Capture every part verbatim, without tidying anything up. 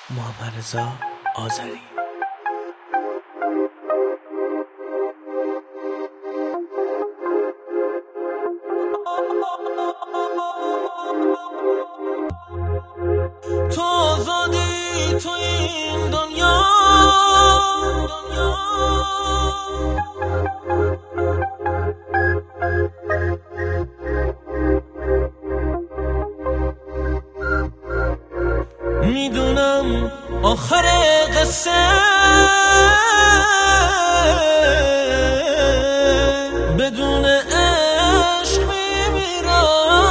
محمد رضا آذری. تو آزادی تو این دنیا، میدونم آخر قصه بدون عشق میمیرم.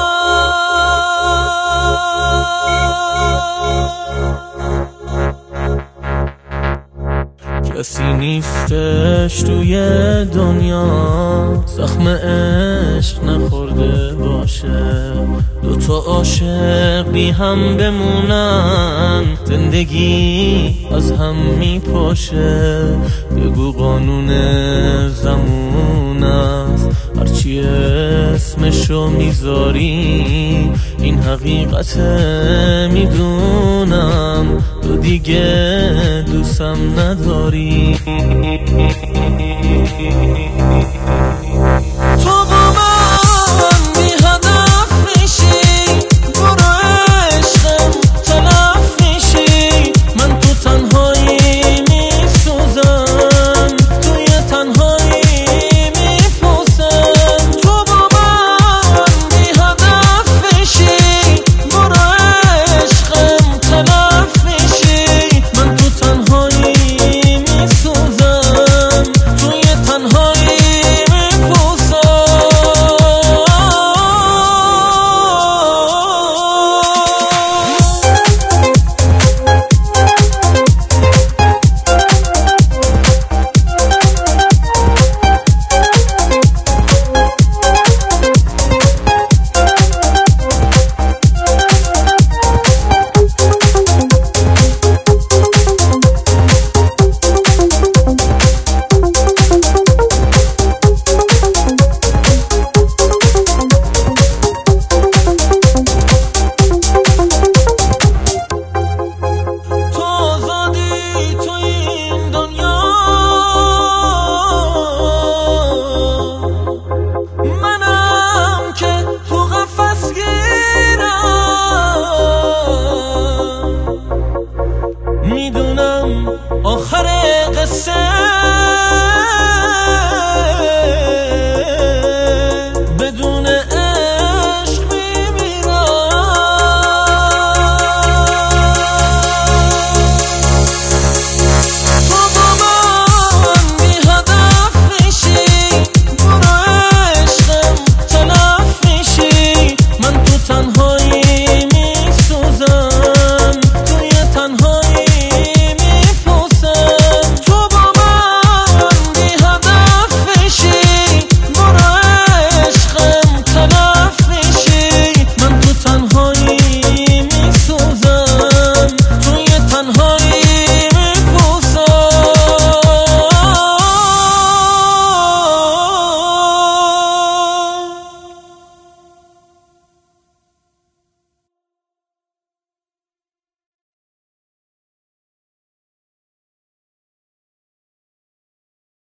کسی نیستش توی دنیا زخم عشق نخورده باشه. دوتا عاشق بی هم بمونن زندگی از هم میپاشه. بگو قانون زمون است هرچی اسمشو میذاری، این حقیقت میدونم تو دیگه دوستم نداری.